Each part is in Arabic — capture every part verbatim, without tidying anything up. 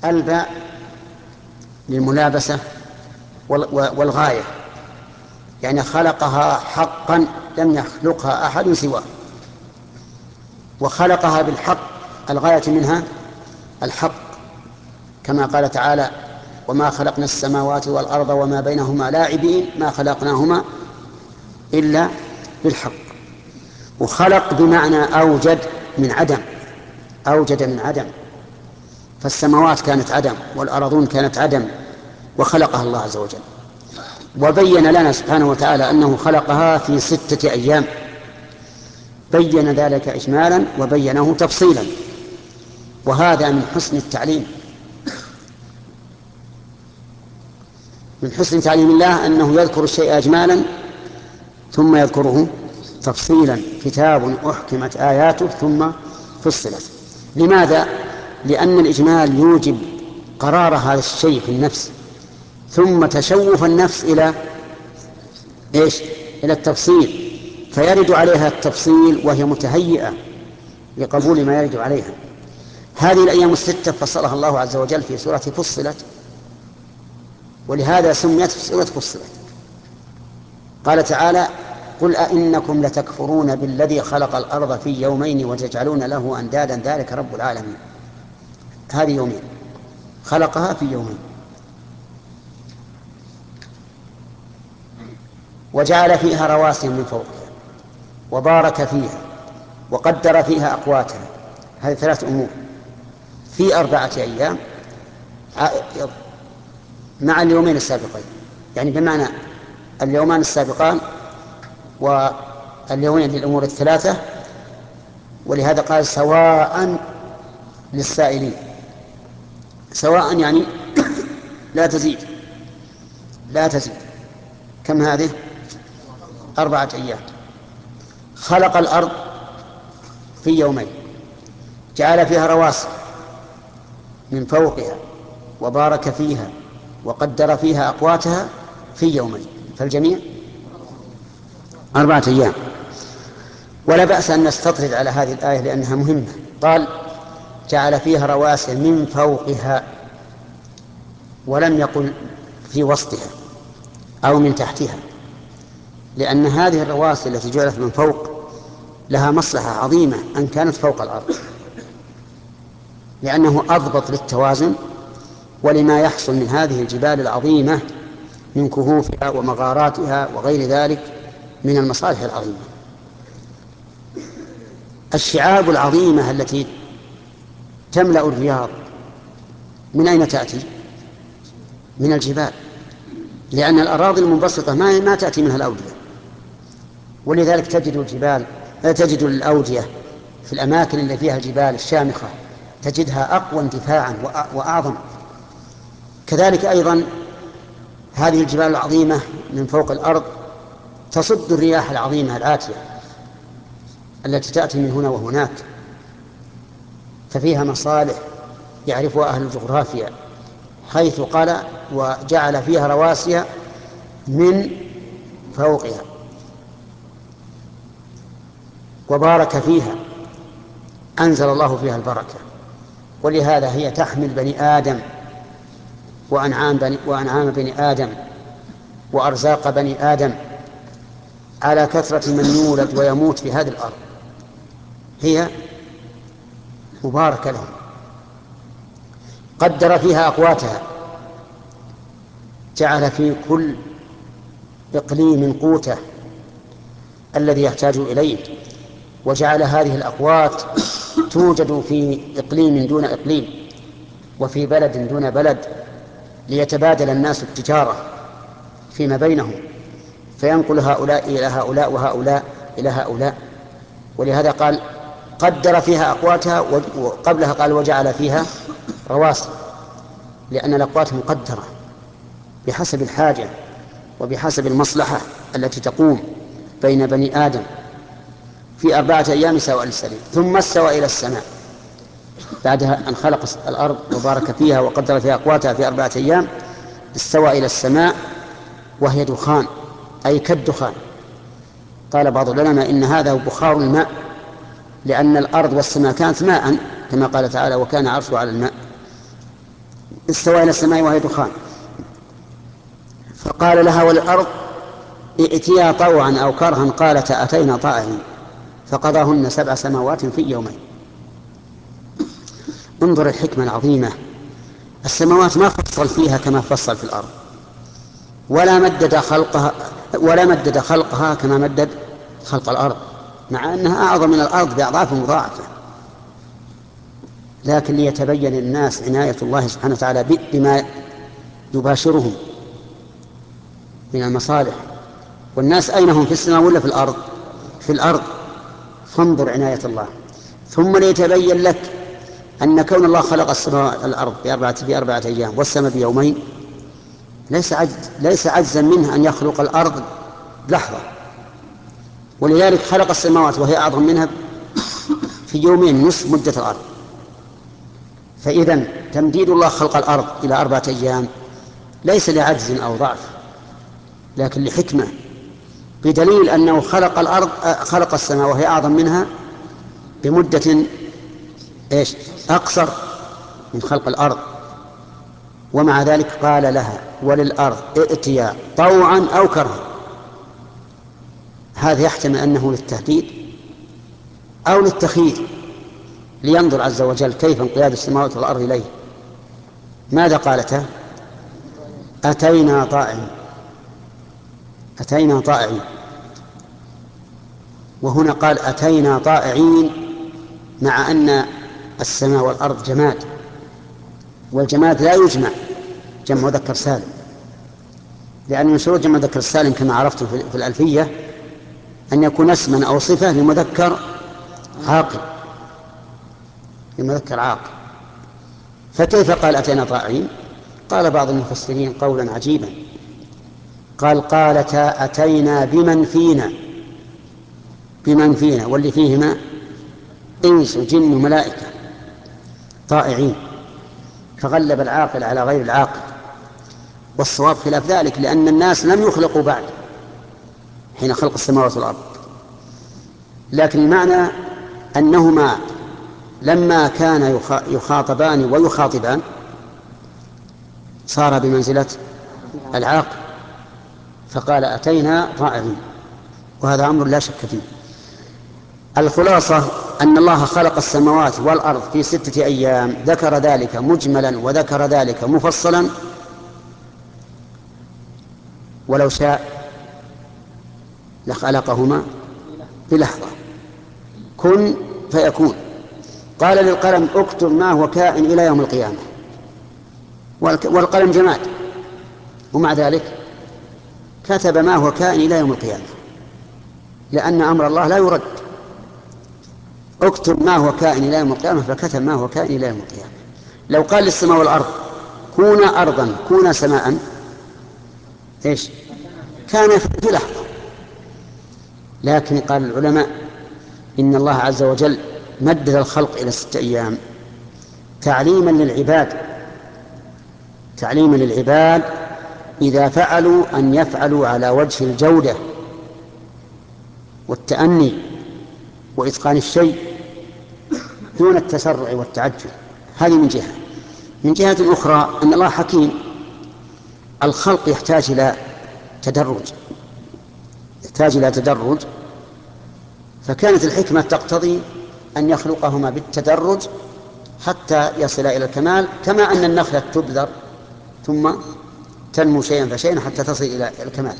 الباء للملابسة والغاية، يعني خلقها حقا لم يخلقها أحد سواه، وخلقها بالحق الغاية منها الحق، كما قال تعالى: وما خلقنا السماوات والأرض وما بينهما لاعبين ما خلقناهما إلا بالحق. وخلق بمعنى أوجد من عدم، أوجد من عدم، فالسماوات كانت عدم والأرضون كانت عدم وخلقها الله عز وجل. وبين لنا سبحانه وتعالى أنه خلقها في ستة أيام، بين ذلك إجمالا وبينه تفصيلا، وهذا من حسن التعليم، من حسن تعليم الله أنه يذكر الشيء إجمالا ثم يذكره تفصيلا: كتاب أحكمت آياته ثم فصلت. لماذا؟ لأن الإجمال يوجب قرار هذا الشيء في النفس، ثم تشوف النفس إلى إيش؟ إلى التفصيل، فيرد عليها التفصيل وهي متهيئة لقبول ما يرد عليها. هذه الأيام الستة فصلها الله عز وجل في سورة فصلت، ولهذا سميت سورة فصلت. قال تعالى: قل أئنكم لتكفرون بالذي خلق الأرض في يومين وتجعلون له أندادا ذلك رب العالمين. هذه يومين خلقها في يومين، وجعل فيها رواسي من فوقها وبارك فيها وقدر فيها أقواتها. هذه ثلاث أمور في أربعة أيام مع اليومين السابقين، يعني بمعنى اليومان السابقان واليومين للأمور الثلاثة. ولهذا قال: سواء للسائلين. سواء يعني لا تزيد، لا تزيد. كم هذه؟ أربعة أيام. خلق الأرض في يومين، جعل فيها رواسي من فوقها وبارك فيها وقدر فيها أقواتها في يومين، فالجميع أربعة أيام. ولا بأس أن نستطرد على هذه الآية لأنها مهمة. قال: جعل فيها رواسي من فوقها، ولم يقل في وسطها أو من تحتها، لأن هذه الرواسي التي جعلت من فوق لها مصلحة عظيمة أن كانت فوق الأرض، لأنه أضبط للتوازن ولما يحصل من هذه الجبال العظيمة من كهوفها ومغاراتها وغير ذلك من المصالح العظيمة. الشعاب العظيمة التي تملأ الرياض من أين تأتي؟ من الجبال، لأن الأراضي المنبسطة ما ما تأتي منها الأودية، ولذلك تجد الجبال تجد الأودية في الأماكن اللي فيها الجبال الشامخة تجدها أقوى اندفاعا وأعظم. كذلك أيضا هذه الجبال العظيمة من فوق الأرض تصد الرياح العظيمة الآتية التي تأتي من هنا وهناك، ففيها مصالح يعرفها أهل الجغرافيا، حيث قال: وجعل فيها رواسي من فوقها وبارك فيها، أنزل الله فيها البركة. ولهذا هي تحمل بني آدم وأنعام بني, وأنعام بني آدم وأرزاق بني آدم على كثرة من يولد ويموت في هذه الأرض، هي مباركة لهم. قدر فيها أقواتها، جعل في كل إقليم قوته الذي يحتاج إليه، وجعل هذه الأقوات توجد في إقليم دون إقليم وفي بلد دون بلد، ليتبادل الناس التجارة فيما بينهم، فينقل هؤلاء إلى هؤلاء وهؤلاء إلى هؤلاء. ولهذا قال: قدر فيها أقواتها، وقبلها قال: وجعل فيها رواسي، لأن الأقوات مقدرة بحسب الحاجة وبحسب المصلحة التي تقوم بين بني آدم في أربعة أيام سواء للسائلين. ثم استوى إلى السماء بعدها أن خلق الأرض وبارك فيها وقدر فيها أقواتها في أربعة أيام، استوى إلى السماء وهي دخان، أي كالدخان. قال بعض العلماء إن هذا بخار الماء، لأن الأرض والسماء كانت ماء كما قال تعالى: وكان عرشه على الماء. استوى إلى السماء وهي دخان، فقال لها وللأرض ائتيا طوعا أو كرها قالتا أتينا طائعين، فقضاهن سبع سماوات في يومين. انظر الحكمة العظيمة. السماوات ما فصل فيها كما فصل في الأرض، ولا مدد خلقها ولا مدد خلقها كما مدد خلق الأرض، مع أنها أعظم من الأرض بأضعاف مضاعفة، لكن ليتبين للناس عناية الله سبحانه وتعالى بما يباشرهم من المصالح. والناس أين هم؟ في السماء ولا في الأرض؟ في الأرض. فانظر عناية الله. ثم ليتبين لك أن كون الله خلق السماء الأرض بأربعة, بأربعة أيام والسماء بيومين ليس عجز ليس عجزا منه أن يخلق الأرض لحظة، ولذلك خلق السماوات وهي أعظم منها في يومين نصف مدة الأرض. فإذا تمديد الله خلق الأرض إلى أربعة أيام ليس لعجز أو ضعف، لكن لحكمة، بدليل أنه خلق الأرض خلق السماء وهي أعظم منها بمدة إيش أقصر من خلق الأرض، ومع ذلك قال لها وللأرض ائتيا طوعا أو كرها. هذا يحتمل أنه للتهديد أو للتخيير، لينظر عز وجل كيف انقياد السماوات والأرض إليه. ماذا قالتا؟ أتينا طائعين، أتينا طائعين. وهنا قال أتينا طائعين، مع أن السماء والأرض جماد، والجماد لا يجمع جمع مذكر سالم، لأن من شروط جمع مذكر السالم كما عرفت في الألفية أن يكون اسما أو صفة لمذكر عاقل، لمذكر عاقل. فكيف قال أتينا طائعين؟ قال بعض المفسرين قولا عجيبا، قال قالتا أتينا بمن فينا، بمن فينا واللي فيهما إنس وجن وملائكة طائعين، فغلب العاقل على غير العاقل. والصواب خلاف ذلك، لأن الناس لم يخلقوا بعد حين خلق السماوات والأرض، لكن المعنى أنهما لما كان يخاطبان ويخاطبان صار بمنزلة العاقل، فقال أتينا طائعين، وهذا أمر لا شك فيه. الخلاصة أن الله خلق السماوات والأرض في ستة أيام، ذكر ذلك مجملا وذكر ذلك مفصلا، ولو شاء لخلقهما بلحظة، كن فيكون. قال للقلم اكتب ما هو كائن إلى يوم القيامة، والقلم جماد، ومع ذلك كتب ما هو كائن إلى يوم القيامة، لأن أمر الله لا يرد. اكتب ما هو كائن إلى يوم القيامة، فكتب ما هو كائن إلى يوم القيامة. لو قال للسماء والأرض كونا أرضا كونا سماء، إيش كان في لحظة. لكن قال العلماء إن الله عز وجل مدد الخلق إلى ستة أيام تعليما للعباد، تعليما للعباد إذا فعلوا أن يفعلوا على وجه الجودة والتأني وإتقان الشيء دون التسرع والتعجل. هذه من جهة. من جهة أخرى أن الله حكيم، الخلق يحتاج إلى تدرج، يحتاج إلى تدرج، فكانت الحكمة تقتضي أن يخلقهما بالتدرج حتى يصل إلى الكمال، كما أن النخلة تبذر ثم تنمو شيئا فشيئا حتى تصل إلى الكمال.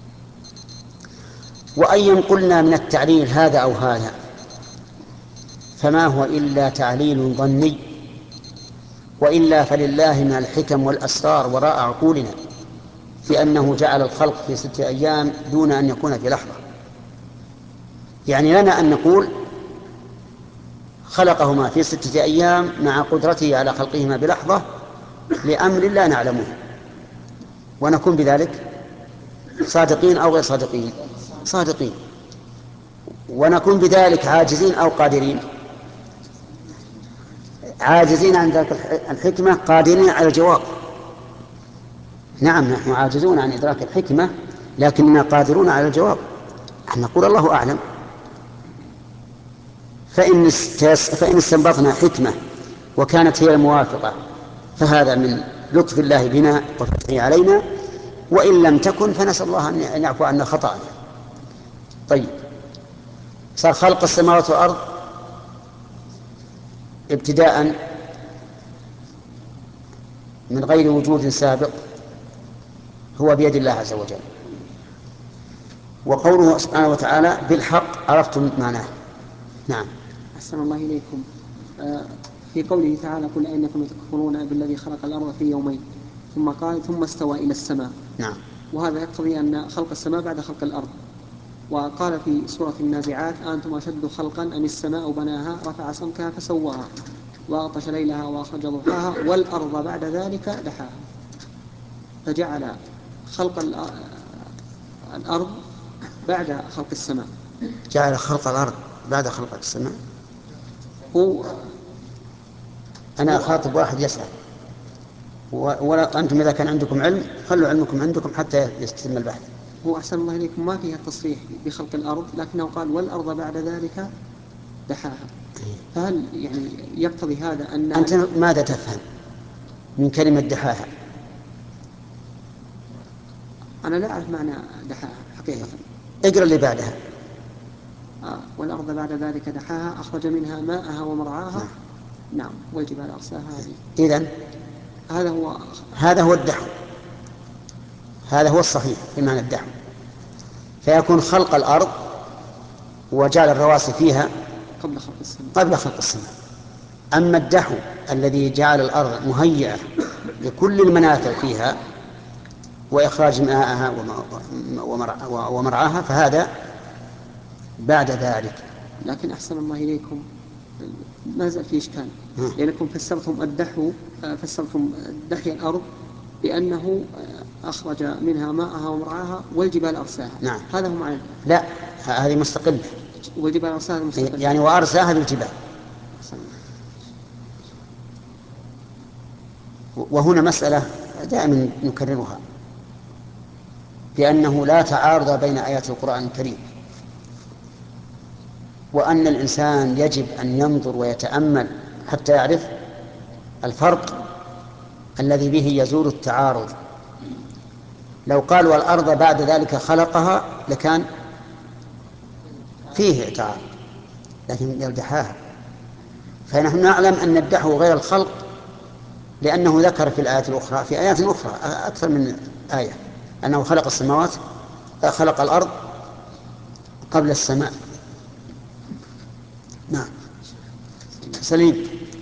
وأيا قلنا من التعليل هذا أو هذا فما هو إلا تعليل ظني، وإلا فلله من الحكم والأسرار وراء عقولنا في أنه جعل الخلق في ستة أيام دون أن يكون في لحظة. يعني لنا أن نقول خلقهما في ستة أيام مع قدرته على خلقهما بلحظة لأمر لا نعلمه، ونكون بذلك صادقين أو غير صادقين، صادقين، ونكون بذلك عاجزين أو قادرين، عاجزين عن ذلك الحكمة قادرين على الجواب. نعم نحن عاجزون عن إدراك الحكمة لكننا قادرون على الجواب، نقول الله أعلم. فإن فإن استنبطنا حكمة وكانت هي الموافقة فهذا من لطف الله بنا وفتحه علينا، وإن لم تكن فنسأل الله أن يعفو عنا خطأنا. طيب، صار خلق السماوات والأرض ابتداء من غير وجود سابق هو بيد الله عز وجل. وقوله سبحانه وتعالى بالحق عرفتم معناه. نعم. أحسن الله إليكم. في قوله تعالى قل أئنكم تكفرون بالذي خلق الأرض في يومين ثم قال ثم استوى إلى السماء. نعم. وهذا يقتضي أن خلق السماء بعد خلق الأرض. وقال في سورة النازعات أنتم أشد خلقا أم السماء بناها رفع سمكها فسواها وأغطش ليلها وأخرج ضحاها والأرض بعد ذلك دحاها. فجعل خلق الأرض بعد خلق السماء. جعل خلق الأرض بعد خلق السماء. هو أنا أخاطب واحد يسأل، ولا أنتم إذا كان عندكم علم خلوا علمكم عندكم حتى يستتم البحث. هو أحسن الله إليكم ما فيها التصريح بخلق الأرض، لكنه قال والأرض بعد ذلك دحاها. فهل يعني يقتضي هذا أن أنت ماذا تفهم من كلمة دحاها؟ أنا لا أعرف معنى دحاها حقيقة. اقرأ اللي بعدها. آه. والأرض بعد ذلك دحاها أخرج منها ماءها ومرعاها. نعم, نعم. والجبال أرساها. إذن هذا هو هذا هو الدحو، هذا هو الصحيح في معنى الدحو. فيكون خلق الأرض وجعل الرواسي فيها قبل خلق السماء. قبل خلق السماء. أما الدحو الذي جعل الأرض مهيئة لكل المنافع فيها وإخراج ماءها ومرعاها فهذا بعد ذلك. لكن أحسن الله إليكم ما زال في إشكال، لأنكم فسرتم الدحو فسرتم دحي الأرض بأنه أخرج منها ماءها ومرعاها والجبال أرساها. نعم. هذا هو معنى. لا، هذه مستقلة. والجبال أرساها مستقلة. يعني وأرساها بالجبال. وهنا مسألة دائما نكررها، بأنه لا تعارض بين آيات القرآن الكريم، وأن الإنسان يجب أن ينظر ويتأمل حتى يعرف الفرق الذي به يزول التعارض. لو قال والأرض بعد ذلك خلقها لكان فيه تعارض، لكن يدحاها. فنحن نعلم أن الدحو غير الخلق، لأنه ذكر في الآيات الأخرى في آيات أخرى أكثر من آية أنه خلق السماوات خلق الأرض قبل السماء. نعم. سليم.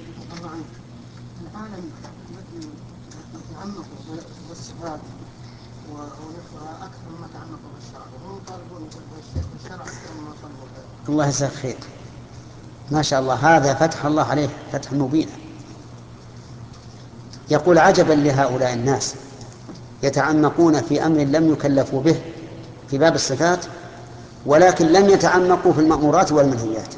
العالم يتعمق بالصفات ونفسها أكثر مما تعمق بالشرع، وهم يطالبون بالشرع أكثر مما طلبوا. الله يجزاك خير، ما شاء الله، هذا فتح الله عليه فتح مبين. يقول عجبا لهؤلاء الناس يتعمقون في أمر لم يكلفوا به في باب الصفات، ولكن لم يتعمقوا في المأمورات والمنهيات.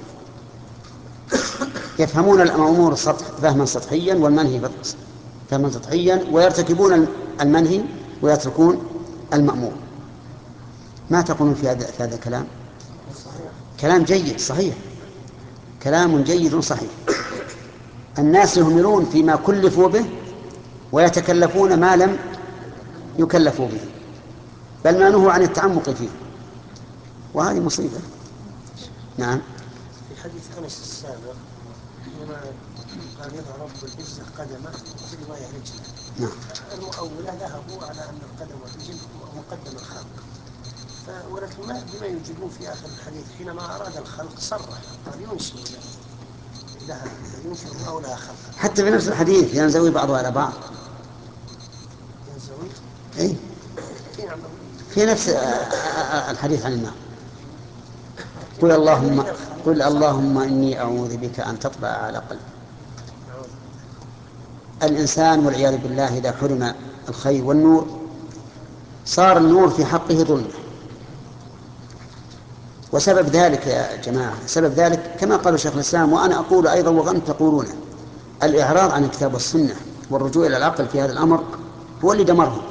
يفهمون الأمور فهما سطحيا والمنهي فهما سطحيا، ويرتكبون المنهي ويتركون المأمور. ما تقولون في هذا في هذا الكلام؟ كلام جيد صحيح، كلام جيد صحيح. الناس يهملون فيما كلفوا به ويتكلفون ما لم يكلفوا به، بل ما نهوا عن التعمق فيه، وهذه مصيبة. نعم. في حديث أنس السابق حينما قال يضع رب العزة قدمه وفي رواية رجله. نعم. المؤولة ذهبوا على أن القدم والرجل مقدم الخلق، ولكن ما بما يوجدون في آخر الحديث حينما أراد الخلق صرح قال ينشئ لها ينشئ الله لها خلقا. حتى في نفس الحديث ينزوي بعضها على بعض. ينزوي؟ أي في نفس الحديث عن النار. قل اللهم قل اللهم إني أعوذ بك أن تطبع على قلبي. الإنسان والعياذ بالله إذا حرم الخير والنور صار النور في حقه ظلمة. وسبب ذلك يا جماعة، سبب ذلك كما قال شيخ الإسلام وأنا أقول أيضا وأنتم تقولونه، الإعراض عن الكتاب والسنة والرجوع إلى العقل في هذا الأمر هو اللي دمرهم.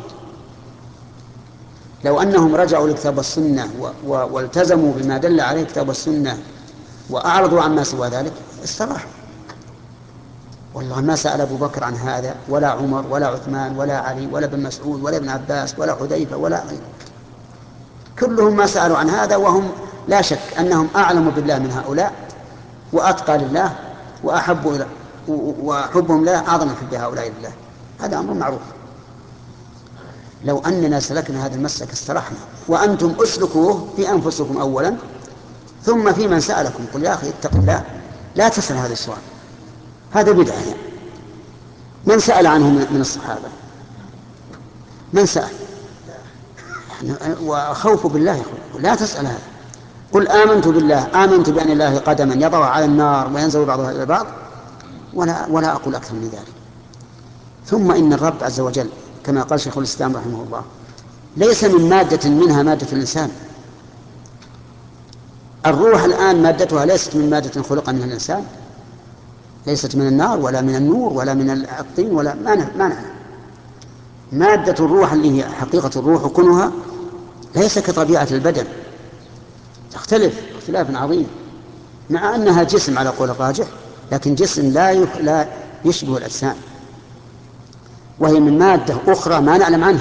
لو أنهم رجعوا للكتاب والسنة والتزموا بما دل عليه الكتاب والسنة وأعرضوا عما سوى ذلك استراحوا. والله ما سأل أبو بكر عن هذا ولا عمر ولا عثمان ولا علي ولا ابن مسعود ولا ابن عباس ولا حذيفة ولا غيره، كلهم ما سألوا عن هذا، وهم لا شك أنهم أعلم بالله من هؤلاء وأتقى لله وأحب وحبهم له أعظم من حب هؤلاء لله. هذا أمر معروف. لو أننا سلكنا هذا المسلك استرحنا. وأنتم أسلكوه في أنفسكم أولا ثم في من سألكم. قل يا أخي اتق الله لا تسأل هذا السؤال، هذا بدعة. يعني من سأل عنه من الصحابة؟ من سأل؟ وخوف بالله يقول لا تسأل هذا. قل آمنت بالله، آمنت بأن الله قدما يضع على النار وينزل بعضها إلى بعض، ولا, ولا أقول أكثر من ذلك. ثم إن الرب عز وجل كما قال شيخ الإسلام رحمه الله ليس من مادة منها مادة الإنسان. الروح الآن مادتها ليست من مادة خلق منها الإنسان، ليست من النار ولا من النور ولا من الطين ولا ما نعلم. مادة الروح اللي هي حقيقة الروح وكنها ليس كطبيعة البدن، تختلف اختلافا عظيما، مع أنها جسم على قول الراجح، لكن جسم لا, يخ... لا يشبه الأجسام، وهي من مادة أخرى ما نعلم عنها.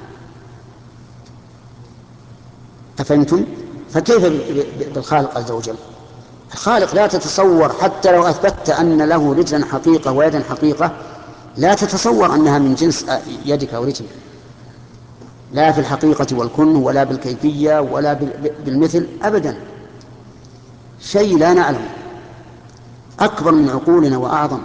أفهمتم؟ فكيف بالخالق عز وجل؟ الخالق لا تتصور، حتى لو أثبتت أن له رجلا حقيقة ويدا حقيقة، لا تتصور أنها من جنس يدك أو رجلك، لا في الحقيقة والكن ولا بالكيفية ولا بالمثل أبدا. شيء لا نعلم، أكبر من عقولنا وأعظم.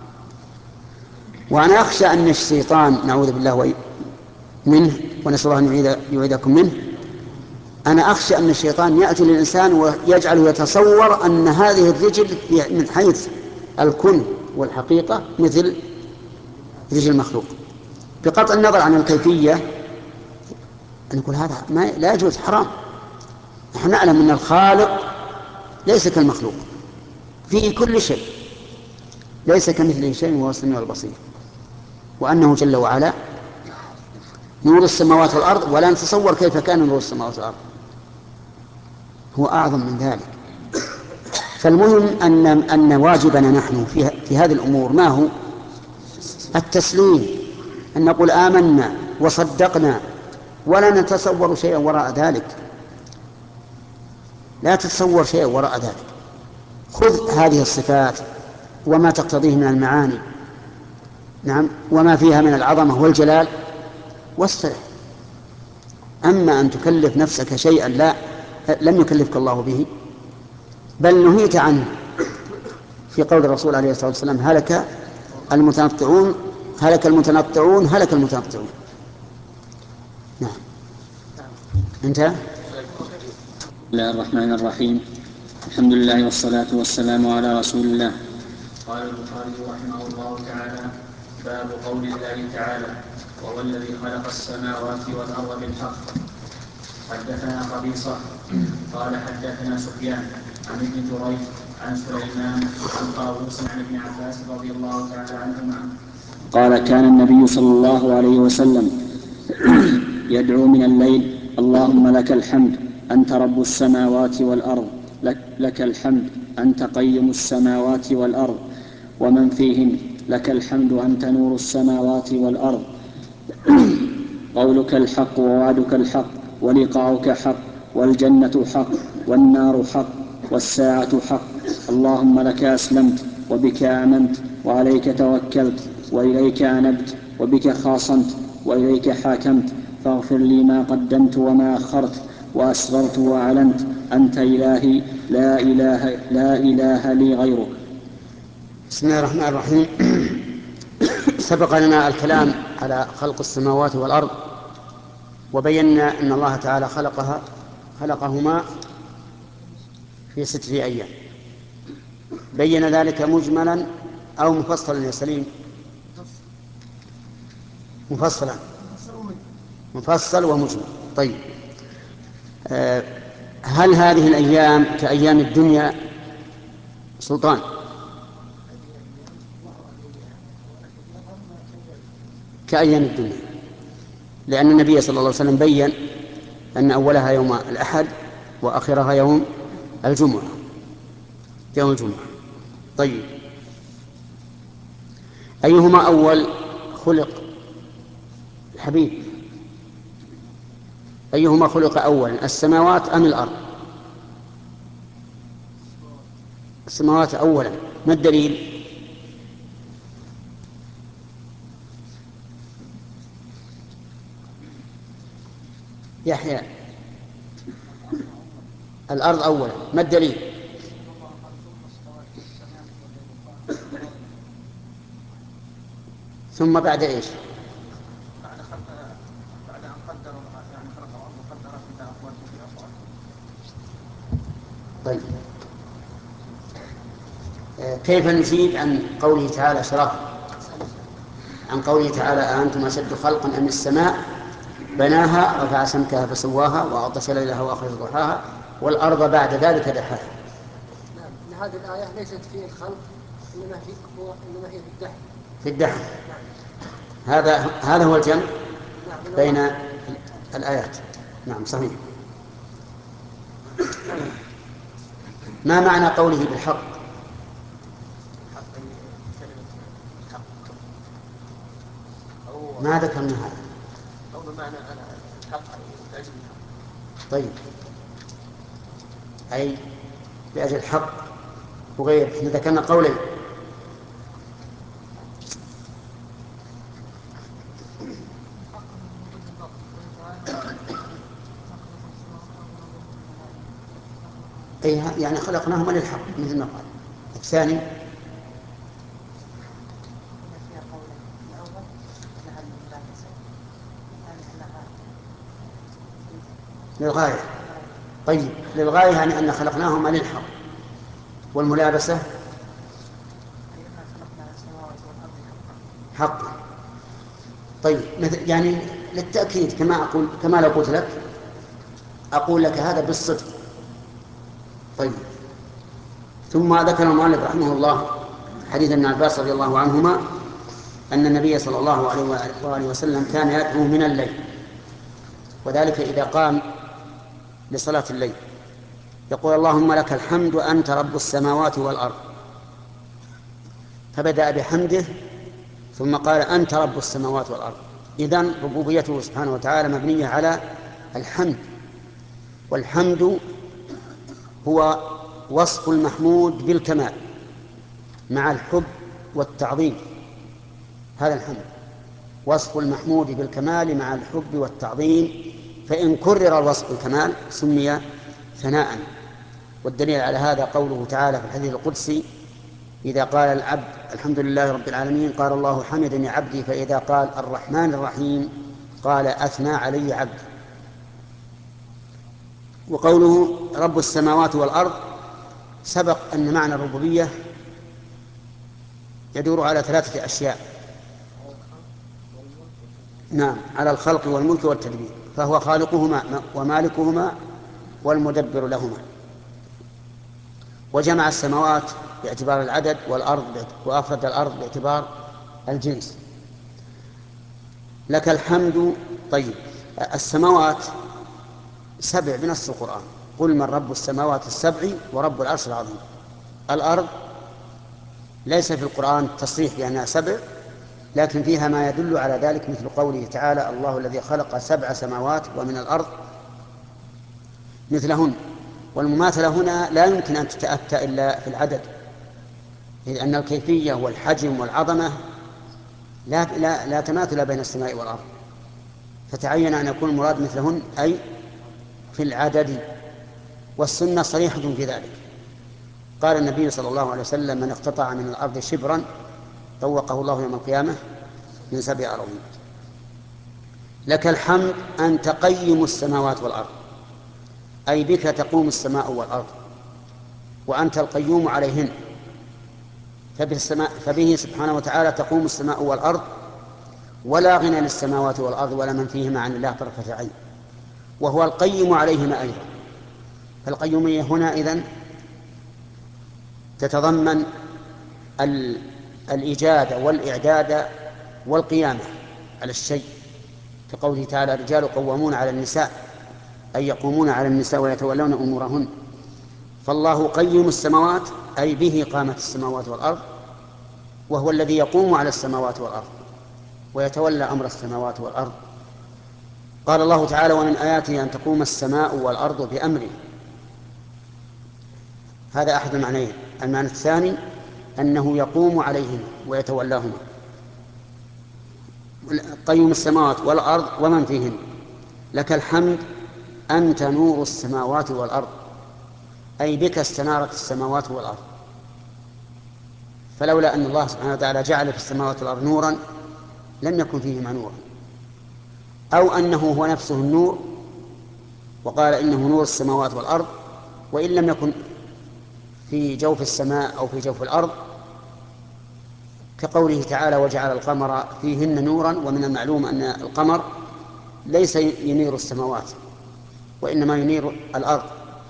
وأنا أخشى أن الشيطان نعوذ بالله منه ونسأل الله أن يعيذكم منه، أنا أخشى أن الشيطان يأتي للإنسان ويجعله يتصور أن هذه الرجل من حيث الكن والحقيقة مثل رجل المخلوق، بقطع النظر عن الكيفية. نقول هذا ما لا يجوز، حرام. نحن نعلم أن الخالق ليس كالمخلوق في كل شيء، ليس كمثله شيء وهو السميع البصير، وأنه جل وعلا نور السماوات والأرض، ولا نتصور كيف كان نور السماوات والأرض، هو أعظم من ذلك. فالمهم أن, أن واجبنا نحن في, في هذه الأمور ما هو؟ التسليم، أن نقول آمنا وصدقنا، ولا نتصور شيئا وراء ذلك، لا تتصور شيئا وراء ذلك. خذ هذه الصفات وما تقتضيه من المعاني، نعم، وما فيها من العظمة والجلال واسترح. أما أن تكلف نفسك شيئا لا لم يكلفك الله به، بل نهيت عنه في قول الرسول عليه الصلاة والسلام هلك المتنطعون هلك المتنطعون هلك المتنطعون. نعم. انتهى. بسم الله الرحمن الرحيم، الحمد لله والصلاة والسلام على رسول الله. قال البخاري رحمه الله تعالى: باب قول الله تعالى: وهو الذي خلق السماوات والأرض بالحق. حدثنا قبيصة قال حدثنا سفيان عن ابن جريج عن سليمان عن طاووس عن ابن عباس رضي الله تعالى عنهما قال: كان النبي صلى الله عليه وسلم يدعو من الليل: اللهم لك الحمد أنت رب السماوات والأرض، لك, لك الحمد أنت قيم السماوات والأرض ومن فيهن، لك الحمد أنت نور السماوات والأرض، قولك الحق ووعدك الحق ولقاؤك حق والجنة حق والنار حق والساعة حق، اللهم لك أسلمت وبك آمنت وعليك توكلت وإليك أنبت وبك خاصمت وإليك حاكمت، فاغفر لي ما قدمت وما أخرت وأسررت وأعلنت، أنت إلهي لا إله, لا إله لي غيرك. بسم الله الرحمن الرحيم. سبق لنا الكلام على خلق السماوات والأرض، وبينا أن الله تعالى خلقها خلقهما في ستة أيام. بين ذلك مجملا أو مفصلا يا سليم؟ مفصلا، مفصل ومجمل. طيب، أه هل هذه الأيام كأيام الدنيا سلطان؟ كأيام الدنيا، لأن النبي صلى الله عليه وسلم بيّن أن أولها يوم الأحد وآخرها يوم الجمعة يوم الجمعة. طيب، أيهما أول خلق الحبيب؟ أيهما خلق أولا، السماوات أم الأرض؟ السماوات أولا. ما الدليل؟ يحيى. الأرض أولا. ما الدليل؟ ثم بعد إيش؟ بعد خلق بعد أن قدر يعني خلق الأرض وقدر فيها أقوات وفي أقوات. طيب كيف نجيب عن قوله تعالى شرف عن قوله تعالى أأنتم أشد خلقا أم السماء بناها رفع سمكها فسواها وأغطش ليلها وأخرج ضحاها والأرض بعد ذلك دحاها؟ نعم، هذه الآية ليست في الخلق إنما هي إنما هي في الدحر. في الدحر. هذا هذا هو الجمع بين الآيات. نعم صحيح. ما معنى قوله بالحق؟ ما ذكرنا هذا. أو بمعنى أنا الحق لأجل الحق. طيب أي لأجل الحق وغير. احنا ذكرنا قولين. أي يعني خلقناهما للحق مثل ما قال. الثاني للغاية. طيب للغاية يعني أن خلقناهما للحق. والملابسة حقا. طيب يعني للتأكيد كما أقول كما لو قلت لك أقول لك هذا بالصدق. طيب ثم ذكر المؤلف رحمه الله حديث ابن عباس رضي الله عنهما أن النبي صلى الله عليه وآله وسلم كان يدعو من الليل، وذلك إذا قام لصلاة الليل يقول اللهم لك الحمد أنت رب السماوات والأرض، فبدأ بحمده ثم قال أنت رب السماوات والأرض. إذن ربوبيته سبحانه وتعالى مبنية على الحمد، والحمد هو وصف المحمود بالكمال مع الحب والتعظيم. هذا الحمد وصف المحمود بالكمال مع الحب والتعظيم، فإن كرر الوصف بالكمال سمي ثناء. والدليل على هذا قوله تعالى في الحديث القدسي إذا قال العبد الحمد لله رب العالمين قال الله حمدني عبدي، فإذا قال الرحمن الرحيم قال أثنى علي عبدي. وقوله رب السماوات والأرض سبق أن معنى الربوبية يدور على ثلاثة أشياء. نعم، على الخلق والملك والتدبير، فهو خالقهما ومالكهما والمدبر لهما. وجمع السماوات باعتبار العدد والأرض وأفرد الأرض باعتبار الجنس. لك الحمد. طيب السماوات سبع بنص القرآن، قل من رب السماوات السبع ورب العرش العظيم. الأرض ليس في القرآن تصريح بأنها سبع، لكن فيها ما يدل على ذلك مثل قوله تعالى الله الذي خلق سبع سماوات ومن الأرض مثلهن. والمماثلة هنا لا يمكن أن تتأتى إلا في العدد، إذ أن الكيفية والحجم والعظمة لا, لا, لا تماثل بين السماء والأرض، فتعين أن يكون المراد مثلهن أي في العدد. والسنة صريحة في ذلك. قال النبي صلى الله عليه وسلم من اقتطع من الأرض شبرا طوقه الله يوم القيامة من سبع أراضين. لك الحمد أنت قيم السماوات والأرض، أي بك تقوم السماء والأرض وأنت القيوم عليهن، فبه سبحانه وتعالى تقوم السماء والأرض، ولا غنى للسماوات والأرض ولا من فيهما عن الله طرفة عين، وهو القيم عليهما أيضا. فالقيومية هنا إذن تتضمن الإيجاد والإعداد والقيامة على الشيء، كقوله تعالى الرجال قوامون على النساء، أي يقومون على النساء ويتولون أمورهن. فالله قيم السماوات أي به قامت السماوات والأرض، وهو الذي يقوم على السماوات والأرض ويتولى أمر السماوات والأرض. قال الله تعالى: ومن آياته أن تقوم السماء والأرض بأمره. هذا أحد المعنيين. المعنى الثاني أنه يقوم عليهما ويتولاهما، قيوم السماوات والأرض ومن فيهن، لك الحمد أنت نور السماوات والأرض، أي بك استنارت السماوات والأرض. فلولا أن الله سبحانه وتعالى جعل في السماوات والأرض نورا لم يكن فيهما نورا، أو أنه هو نفسه النور وقال إنه نور السماوات والأرض، وإن لم يكن في جوف السماء أو في جوف الأرض، كقوله تعالى: وجعل القمر فيهن نورا. ومن المعلوم أن القمر ليس ينير السماوات وإنما ينير الأرض.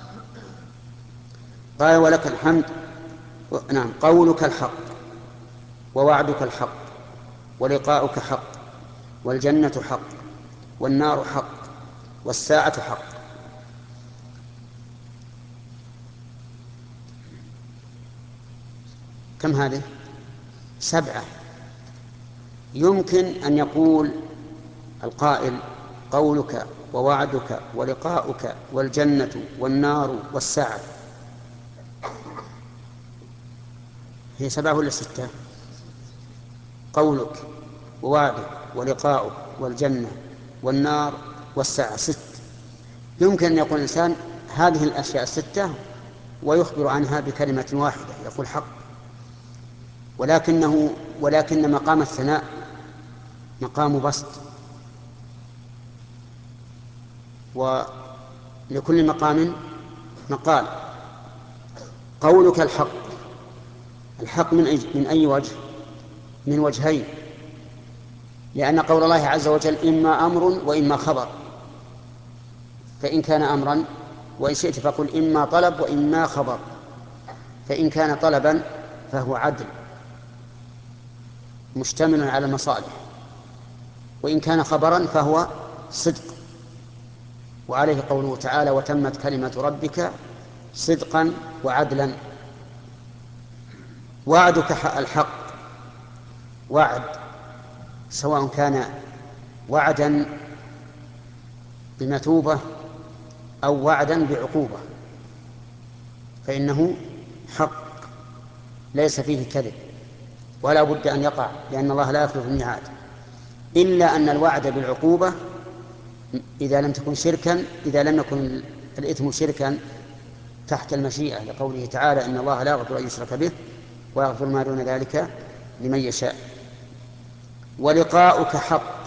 قال: ولك الحمد. نعم، قولك الحق، ووعدك الحق، ولقاؤك حق، والجنة حق، والنار حق، والساعة حق. كم هذه؟ سبعة. يمكن أن يقول القائل: قولك ووعدك ولقاؤك والجنة والنار والساعة. هي سبعة ولا ستة؟ قولك ووعدك ولقاؤك والجنة والنار والساعة ست. يمكن أن يقول الإنسان هذه الأشياء الستة ويخبر عنها بكلمة واحدة، يقول حق. ولكنه ولكن مقام الثناء مقام بسط، ولكل مقام مقال. قولك الحق، الحق من أي, من أي وجه؟ من وجهين، لأن قول الله عز وجل إما أمر وإما خبر، فإن كان أمرا وإن شئت فقل إما طلب وإما خبر، فإن كان طلبا فهو عدل مشتمل على المصالح، وإن كان خبرا فهو صدق. وعليه قوله تعالى: وتمت كلمة ربك صدقا وعدلا. وعدك الحق، وعد سواء كان وعدا بمثوبة أو وعدا بعقوبة فإنه حق ليس فيه كذب ولا بد أن يقع، لأن الله لا يخلف الميعاد، إلا أن الوعد بالعقوبة إذا لم تكن شركا إذا لم يكن الإثم شركا تحت المشيئة، لقوله تعالى: إن الله لا يغفر أن يشرك به ويغفر ما دون ذلك لمن يشاء. ولقاؤك حق،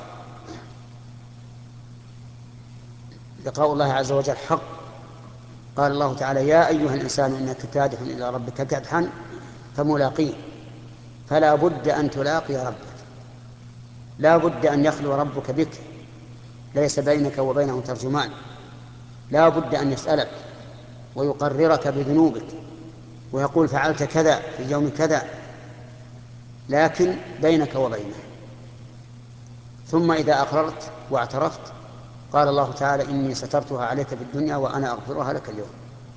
لقاء الله عز وجل حق. قال الله تعالى: يا أيها الإنسان إنك كادح إلى ربك كدحا فملاقيه. فلا بد أن تلاقي ربك، لا بد أن يخلو ربك بك، ليس بينك وبينه ترجمان، لا بد أن يسألك ويقررك بذنوبك ويقول فعلت كذا في يوم كذا، لكن بينك وبينه. ثم إذا أقررت واعترفت قال الله تعالى: إني سترتها عليك في الدنيا وأنا أغفرها لك اليوم.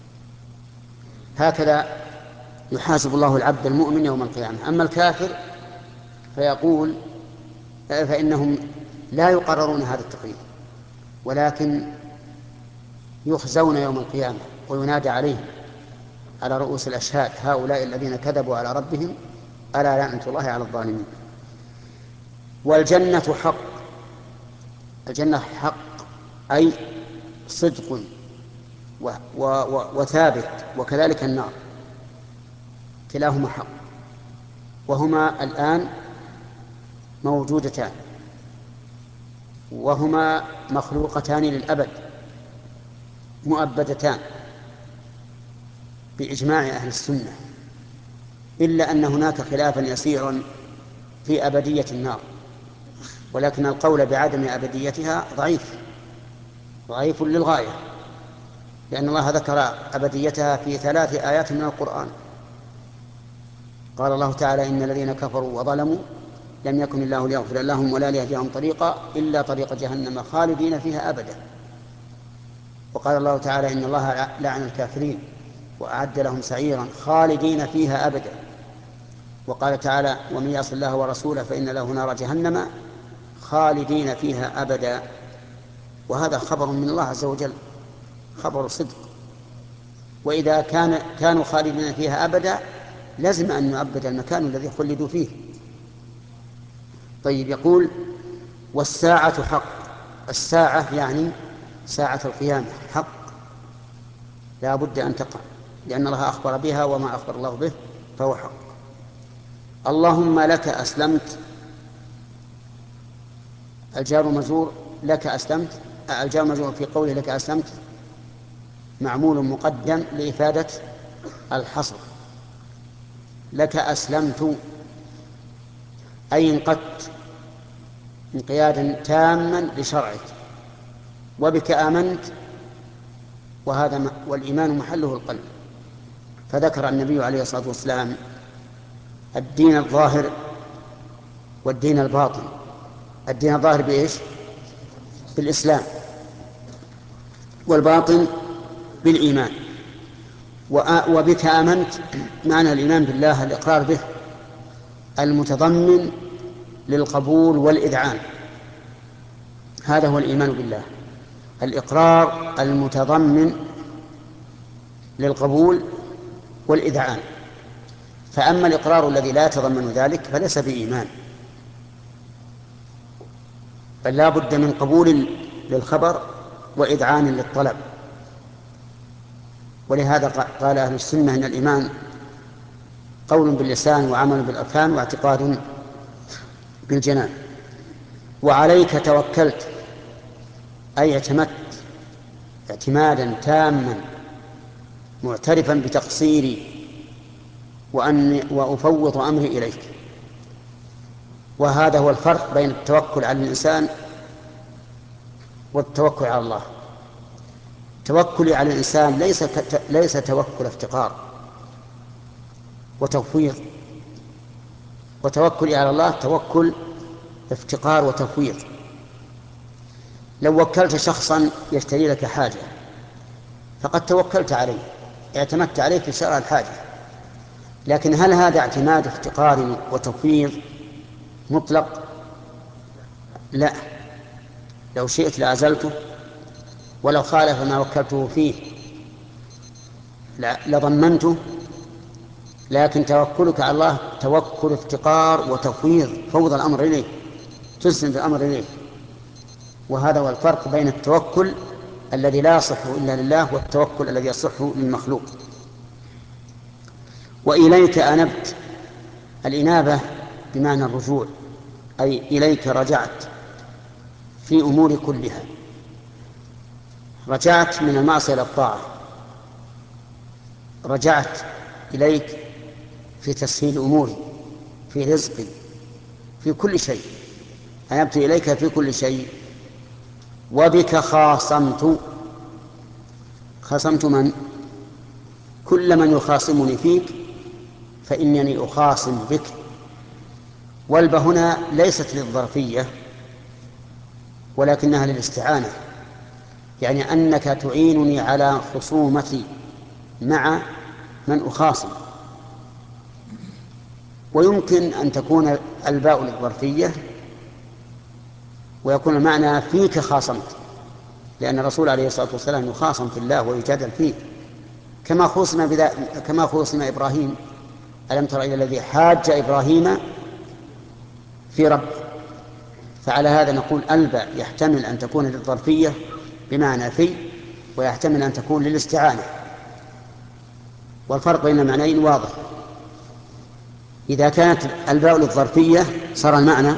هكذا يحاسب الله العبد المؤمن يوم القيامة. أما الكافر فيقول فإنهم لا يقررون هذا التقرير، ولكن يخزون يوم القيامة وينادى عليهم على رؤوس الأشهاد: هؤلاء الذين كذبوا على ربهم ألا لعنة الله على الظالمين. والجنة حق، الجنة حق أي صدق و و و وثابت، وكذلك النار، كلاهما حق، وهما الآن موجودتان، وهما مخلوقتان للأبد مؤبدتان بإجماع أهل السنة، إلا أن هناك خلافا يسيرا في أبدية النار، ولكن القول بعدم أبديتها ضعيف ضعيف للغاية، لأن الله ذكر أبديتها في ثلاث آيات من القرآن. قال الله تعالى: إن الذين كفروا وظلموا لم يكن الله ليغفر لهم ولا ليهديهم طريقا إلا طريق جهنم خالدين فيها أبدا. وقال الله تعالى: إن الله لعن الكافرين وأعد لهم سعيرا خالدين فيها أبدا. وقال تعالى ومن يعص الله ورسوله فإن له نار جهنم خالدين فيها أبدا، وهذا خبر من الله عز وجل، خبر صدق. وإذا كان كانوا خالدين فيها أبدا لازم أن نؤبد المكان الذي خلدوا فيه. طيب، يقول والساعة حق. الساعة يعني ساعة القيامة حق، لا بد أن تقع، لأن الله أخبر بها، وما أخبر الله به فهو حق. اللهم لك أسلمت، الجار مجرور لك أسلمت، الجار مجرور في قوله لك أسلمت معمول مقدم لإفادة الحصر. لك أسلمت أي انقدت انقيادا تاما لشرعك، وبك آمنت، وهذا والإيمان محله القلب. فذكر النبي عليه الصلاة والسلام الدين الظاهر والدين الباطن. الدين الظاهر بإيش؟ بالإسلام، والباطن بالإيمان. وبك آمنت معنى الإيمان بالله الإقرار به المتضمن للقبول والإذعان، هذا هو الإيمان بالله، الإقرار المتضمن للقبول والإذعان. فأما الإقرار الذي لا يتضمن ذلك فليس بإيمان، بل لا بد من قبول للخبر وإذعان للطلب. ولهذا قال أهل السنة إن الإيمان قول باللسان وعمل بالأركان واعتقاد بالجنان. وعليك توكلت أي اعتمدت اعتمادا تاما معترفا بتقصيري وأن وأفوض أمري إليك. وهذا هو الفرق بين التوكل على الإنسان والتوكل على الله. توكلي على الإنسان ليس ليس توكل افتقار وتفويض، وتوكلي على الله توكل افتقار وتفويض. لو وكلت شخصا يشتري لك حاجة فقد توكلت عليه، اعتمدت عليه في شراء الحاجة، لكن هل هذا اعتماد افتقار وتفويض مطلق؟ لا، لو شئت لأزلته، ولو خالف ما وكلته فيه لضمنته، لكن توكلك على الله توكل افتقار وتفويض، فوض الأمر إليه، تسند الأمر إليه. وهذا هو الفرق بين التوكل الذي لا يصح إلا لله والتوكل الذي يصح للمخلوق. وإليك أنبت، الإنابة بمعنى الرجوع، أي إليك رجعت في أمور كلها. رجعت من المعصية إلى الطاعة، رجعت إليك في تسهيل أموري، في رزقي، في كل شيء، أنبت إليك في كل شيء. وبك خاصمت، خاصمت من؟ كل من يخاصمني فيك فإنني أخاصم بك. والب هنا ليست للظرفية ولكنها للاستعانة، يعني أنك تعينني على خصومتي مع من أخاصم. ويمكن أن تكون الباء للظرفية ويكون المعنى فيك خاصمت، لأن الرسول عليه الصلاة والسلام يخاصم في الله ويجادل فيه، كما خوصم بذا كما خوصم إبراهيم. ألم تر إلى الذي حاج إبراهيم في ربه؟ فعلى هذا نقول الباء يحتمل أن تكون للظرفية بمعنى في، ويحتمل أن تكون للاستعانة، والفرق بين المعنيين واضح. إذا كانت الباء للظرفية صار المعنى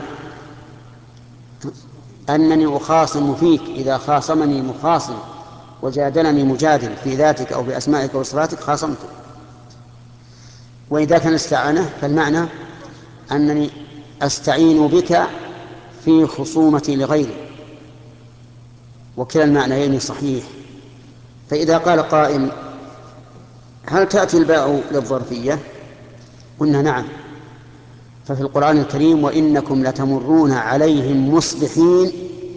أنني أخاصم فيك، إذا خاصمني مخاصم وجادلني مجادل في ذاتك أو بأسمائك وصفاتك خاصمته. وإذا كان استعانة فالمعنى أنني أستعين بك في خصومتي لغيري، وكلا المعنيين صحيح. فإذا قال قائل هل تأتي الباء للظرفية؟ قلنا نعم. ففي القرآن الكريم وإنكم لتمرون عليهم مصبحين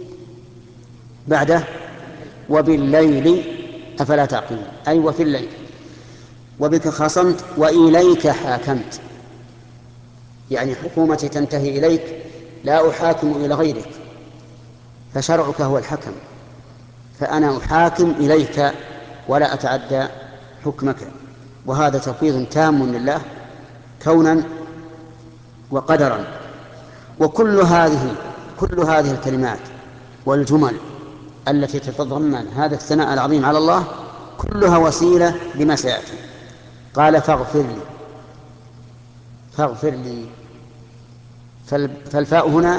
بعده وبالليل أفلا تعقلون، أي وفي الليل. وبك خاصمت وإليك حاكمت، يعني حكومتي تنتهي إليك، لا أحاكم إلى غيرك، فشرعك هو الحكم، فأنا أحاكم إليك ولا أتعدى حكمك. وهذا تفويض تام لله كونا وقدرا. وكل هذه كل هذه الكلمات والجمل التي تتضمن هذا الثناء العظيم على الله كلها وسيلة لما سيأتي. قال فاغفر لي، فاغفر لي، فالفاء هنا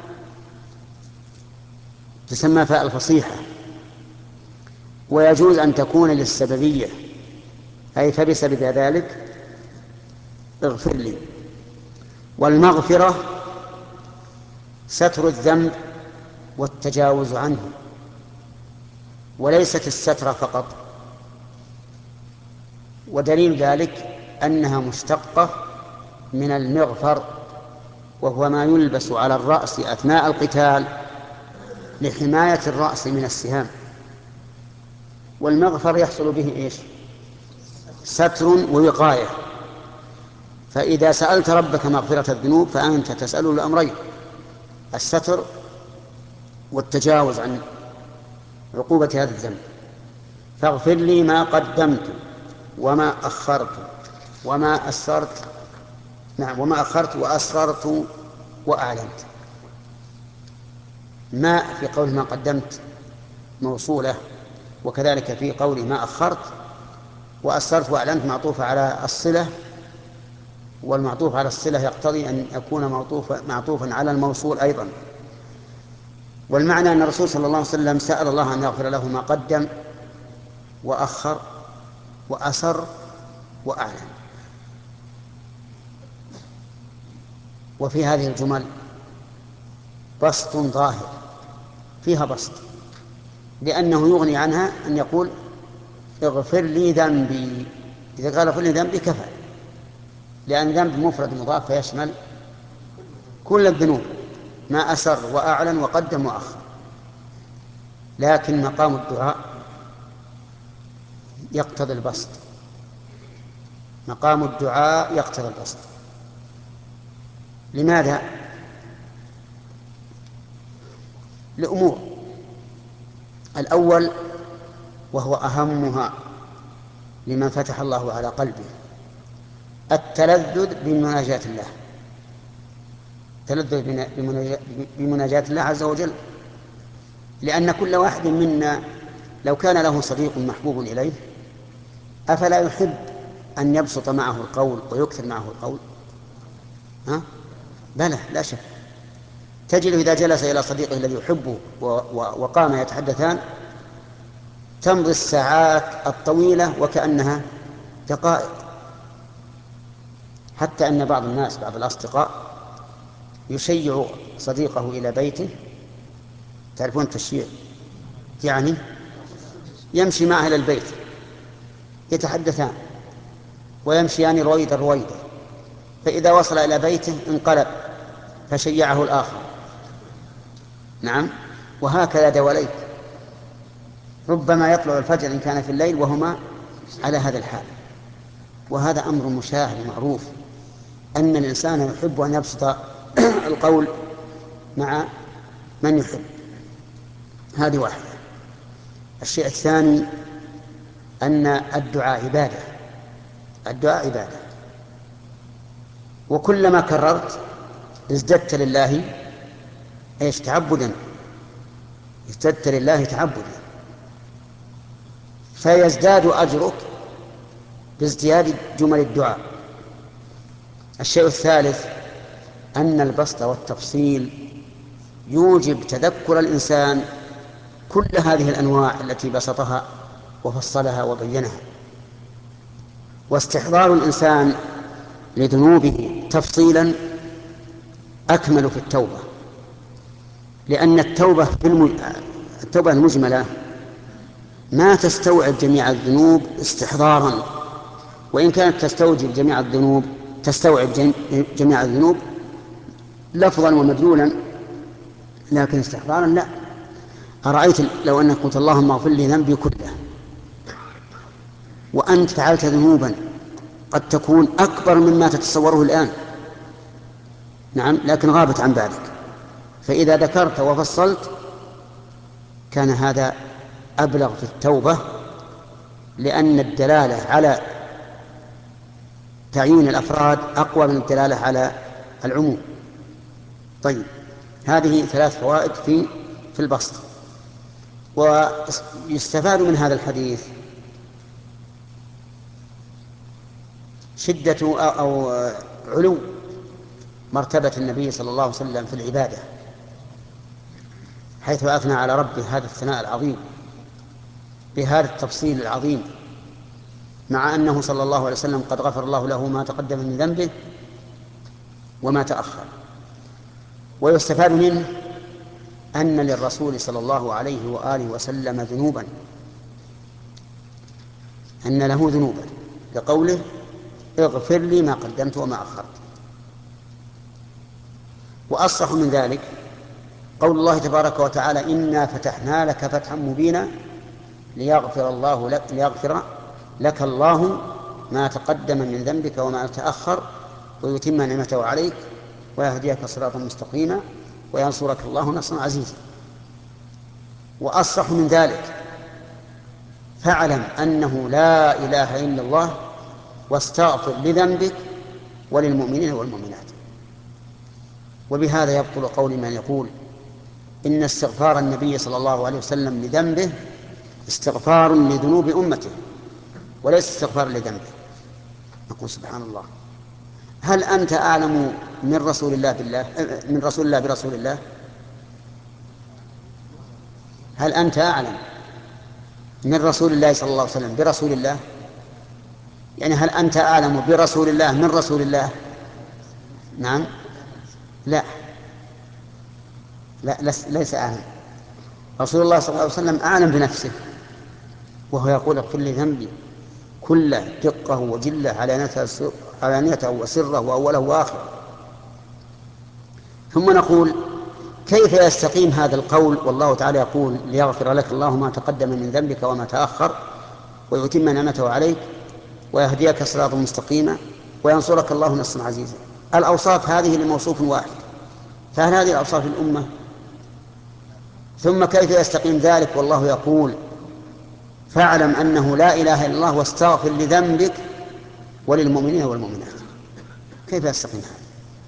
تسمى فاء الفصيحة، ويجوز أن تكون للسببية، أي فبسبب ذلك اغفر لي. والمغفرة ستر الذنب والتجاوز عنه، وليست الستر فقط. ودليل ذلك أنها مشتقة من المغفر، وهو ما يلبس على الرأس أثناء القتال لحماية الرأس من السهام. والمغفر يحصل به إيش؟ ستر ووقاية. فإذا سألت ربك مغفرة الذنوب فأنت تسأله الأمرين: الستر والتجاوز عن عقوبة هذا الذنب. فاغفر لي ما قدمت وما أخرت وما أسررت، نعم، وما أخرت وأسررت وأعلنت. ما في قول ما قدمت موصولة، وكذلك في قول ما أخرت، وأسررت وأعلنت معطوفة على الصلة، والمعطوف على الصلة يقتضي أن يكون معطوفا على الموصول أيضا. والمعنى أن الرسول صلى الله عليه وسلم سأل الله أن يغفر له ما قدم وأخر وأسر وأعلن. وفي هذه الجمل بسط ظاهر، فيها بسط، لأنه يغني عنها أن يقول اغفر لي ذنبي. إذا قال اغفر لي ذنبي كفى، لأن ذنب مفرد مضاف فيشمل كل الذنوب، ما أسر وأعلن وقدم وأخر. لكن مقام الدعاء يقتضي البسط، مقام الدعاء يقتضي البسط. لماذا؟ لأمور. الأول وهو أهمها لمن فتح الله على قلبه: التلذذ بمناجاة الله، التلذذ بمناجاة الله عز وجل. لأن كل واحد منا لو كان له صديق محبوب إليه أفلا يحب أن يبسط معه القول ويكثر معه القول؟ ها؟ بلى، لا شك. تجد إذا جلس إلى صديقه الذي يحبه وقام يتحدثان تمضي الساعات الطويلة وكأنها دقائق، حتى أن بعض الناس بعض الأصدقاء يشيع صديقه إلى بيته. تعرفون التشييع؟ يعني يمشي معه إلى البيت يتحدثان ويمشيان رويدا رويدا، فإذا وصل إلى بيته انقلب فشيعه الآخر. نعم، وهكذا دواليك، ربما يطلع الفجر إن كان في الليل وهما على هذا الحال. وهذا أمر مشاهد معروف، أن الإنسان يحب أن يبسط القول مع من يحب. هذه واحدة. الشيء الثاني أن الدعاء عبادة، الدعاء عبادة، وكلما كررت ازددت لله ايش؟ تعبدا، ازددت لله تعبدا، فيزداد أجرك بازدياد جمل الدعاء. الشيء الثالث أن البسط والتفصيل يوجب تذكر الإنسان كل هذه الأنواع التي بسطها وفصلها وبينها، واستحضار الإنسان لذنوبه تفصيلا أكمل في التوبة، لأن التوبة التوبة المجملة ما تستوعب جميع الذنوب استحضارا، وإن كانت تستوجب جميع الذنوب تستوعب جميع الذنوب لفظا ومدلولا، لكن استحضارا لا. أرأيت لو أنك قلت اللهم اغفر لي ذنبي كله، وأنت فعلت ذنوبا قد تكون أكبر مما تتصوره الآن، نعم، لكن غابت عن بالك، فإذا ذكرت وفصلت كان هذا أبلغ في التوبة، لأن الدلالة على تعيين الأفراد أقوى من الدلالة على العموم. طيب، هذه ثلاث فوائد في في البسط. ويستفاد من هذا الحديث شدة أو علو مرتبة النبي صلى الله عليه وسلم في العبادة، حيث أثنى على ربه هذا الثناء العظيم بهذا التفصيل العظيم، مع أنه صلى الله عليه وسلم قد غفر الله له ما تقدم من ذنبه وما تأخر. ويستفاد منه أن للرسول صلى الله عليه وآله وسلم ذنوبا، أن له ذنوبا، لقوله اغفر لي ما قدمت وما أخرت. وأصح من ذلك قول الله تبارك وتعالى إنا فتحنا لك فتحا مبينا ليغفر الله لك, ليغفر لك الله ما تقدم من ذنبك وما تأخر ويتم نعمته عليك ويهديك صراطا مستقيما وينصرك الله نصرا عزيزا. وأصح من ذلك فاعلم أنه لا إله إلا الله واستغفر لذنبك وللمؤمنين والمؤمنات. وبهذا يبطل قول من يقول إن استغفار النبي صلى الله عليه وسلم لذنبه استغفار لذنوب أمته وليس استغفار لذنبه. نقول سبحان الله، هل أنت أعلم من رسول الله بالله من رسول الله برسول الله؟ هل أنت أعلم من رسول الله صلى الله عليه وسلم برسول الله؟ يعني هل أنت أعلم برسول الله من رسول الله؟ نعم، لا لا ليس أعلم. رسول الله صلى الله عليه وسلم أعلم بنفسه، وهو يقول اغفر لي ذنبي كله دقه وجله علانيته وسره وأوله وآخره. ثم نقول كيف يستقيم هذا القول والله تعالى يقول ليغفر لك الله ما تقدم من ذنبك وما تأخر ويتم نعمته عليك ويهديك صراطا مستقيما وينصرك الله نصرا عزيزا؟ الأوصاف هذه لموصوف واحد، فهل هذه الأوصاف الأمة؟ ثم كيف يستقيم ذلك والله يقول فاعلم أنه لا إله إلا الله واستغفر لذنبك وللمؤمنين والمؤمنات؟ كيف يستقيم هذا؟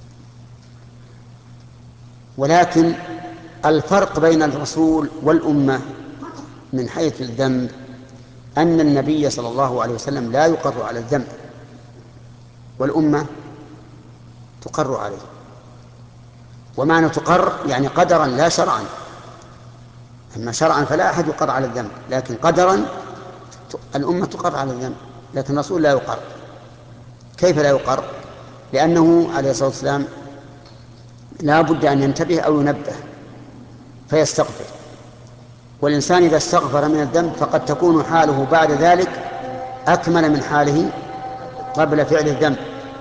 ولكن الفرق بين الرسول والأمة من حيث الذنب أن النبي صلى الله عليه وسلم لا يقر على الذنب والأمة تقر عليه. ومعنى تقر يعني قدرا لا شرعا، أما شرعا فلا أحد يقر على الذنب، لكن قدرا الأمة تقر على الذنب، لكن الرسول لا يقر. كيف لا يقر؟ لأنه عليه الصلاة والسلام لا بد أن ينتبه أو ينبه فيستغفر، والإنسان إذا استغفر من الذنب فقد تكون حاله بعد ذلك أكمل من حاله قبل فعل الذنب.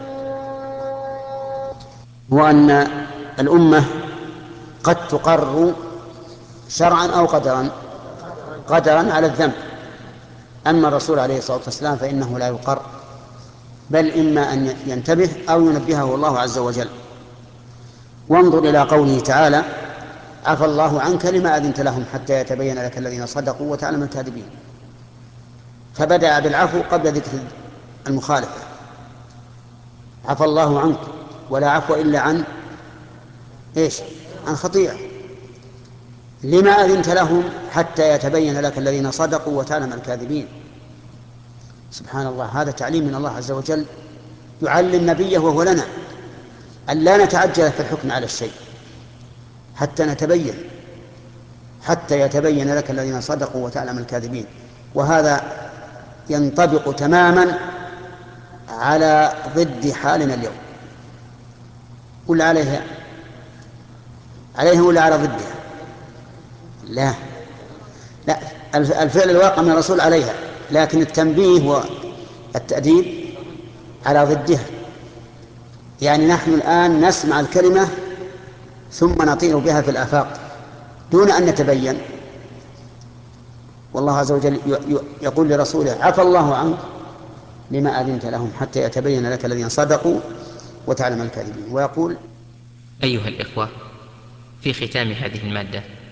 وأن الأمة قد تقر شرعا أو قدرا قدرا على الذنب، أما الرسول عليه الصلاة والسلام فإنه لا يقر، بل إما أن ينتبه أو ينبهه الله عز وجل. وانظر إلى قوله تعالى عفى الله عنك لما أذنت لهم حتى يتبين لك الذين صدقوا وتعلم الكاذبين، فبدأ بالعفو قبل ذكر المخالفة. عفى الله عنك، ولا عفو إلا عن إيش؟ عن خطيئة. لما أذنت لهم حتى يتبين لك الذين صدقوا وتعلم الكاذبين. سبحان الله، هذا تعليم من الله عز وجل يعلم نبيه وهو لنا أن لا نتعجل في الحكم على الشيء حتى نتبين حتى يتبين لك الذين صدقوا وتعلم الكاذبين. وهذا ينطبق تماما على ضد حالنا اليوم، ولا عليها عليها ولا على ضدها؟ لا لا الفعل الواقع من الرسول عليها، لكن التنبيه والتأديب على ضدها. يعني نحن الآن نسمع الكلمة ثم نطير بها في الآفاق دون أن نتبين، والله عز وجل يقول لرسوله عفى الله عنك لما أذنت لهم حتى يتبين لك الذين صدقوا وتعلم الكاذبين. ويقول أيها الإخوة، في ختام هذه المادة